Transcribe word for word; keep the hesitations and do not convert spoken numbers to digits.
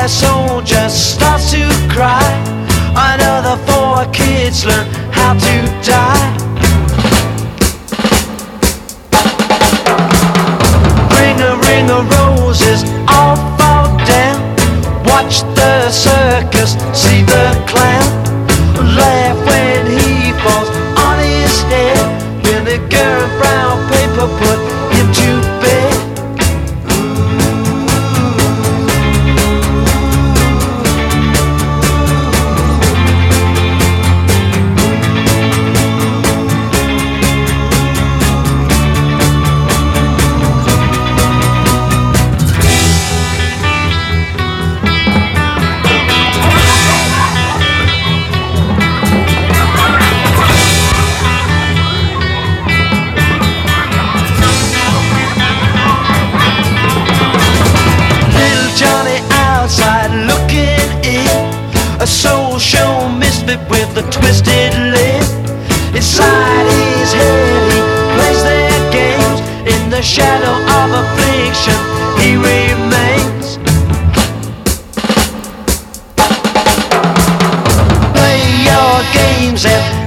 boy soldier starts to cry. Another four kids learn how to die. Ring a ring of roses, all fall down. Watch the circus, see the clown. Laugh when he falls on his head. Vinegar and brown paper put him to bed. A social misfit with a twisted lip. Inside his head he plays their games. In the shadow of affliction he remains. Play your games and